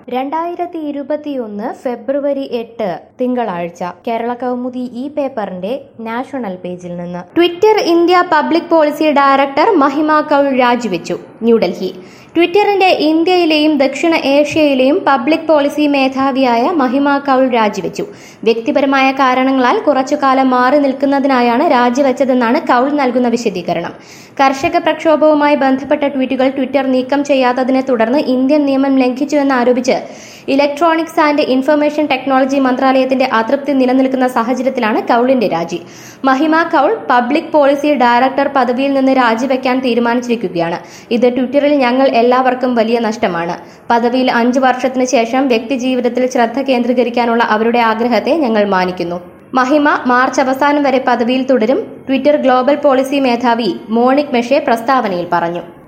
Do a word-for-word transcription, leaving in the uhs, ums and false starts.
രണ്ടായിരത്തി ഇരുപത്തിയൊന്ന് ഫെബ്രുവരി എട്ട് തിങ്കളാഴ്ച കേരള കൗമുദി ഈ പേപ്പറിന്റെ നാഷണൽ പേജിൽ നിന്ന് Twitter India public policy director Mahima Kaul രാജിവെച്ചു. ന്യൂഡൽഹി. ട്വിറ്ററിന്റെ ഇന്ത്യയിലെയും ദക്ഷിണ ഏഷ്യയിലെയും പബ്ലിക് പോളിസി മേധാവിയായ മഹിമ കൗൾ രാജിവെച്ചു. വ്യക്തിപരമായ കാരണങ്ങളാൽ കുറച്ചുകാലം മാറി നിൽക്കുന്നതിനായാണ് രാജിവെച്ചതെന്നാണ് കൗൾ നൽകുന്ന വിശദീകരണം. കർഷക പ്രക്ഷോഭവുമായി ബന്ധപ്പെട്ട ട്വീറ്റുകൾ ട്വിറ്റർ നീക്കം ചെയ്യാത്തതിനെ തുടർന്ന് ഇന്ത്യൻ നിയമം ലംഘിച്ചുവെന്നാരോപിച്ച് ഇലക്ട്രോണിക്സ് ആൻഡ് ഇൻഫർമേഷൻ ടെക്നോളജി മന്ത്രാലയത്തിന്റെ അതൃപ്തി നിലനിൽക്കുന്ന സാഹചര്യത്തിലാണ് കൗളിന്റെ രാജി. മഹിമ കൗൾ പബ്ലിക് പോളിസി ഡയറക്ടർ പദവിയിൽ നിന്ന് രാജിവെക്കാൻ തീരുമാനിച്ചിരിക്കുകയാണ്. ഇത് ട്വിറ്ററിൽ ഞങ്ങൾ എല്ലാവർക്കും വലിയ നഷ്ടമാണ്. പദവിയിൽ അഞ്ചു വർഷത്തിന് ശേഷം വ്യക്തിജീവിതത്തിൽ ശ്രദ്ധ കേന്ദ്രീകരിക്കാനുള്ള അവരുടെ ആഗ്രഹത്തെ ഞങ്ങൾ മാനിക്കുന്നു. മഹിമ മാർച്ച് അവസാനം വരെ പദവിയിൽ തുടരും. ട്വിറ്റർ ഗ്ലോബൽ പോളിസി മേധാവി മോണിക് മെഷെ പ്രസ്താവനയിൽ പറഞ്ഞു.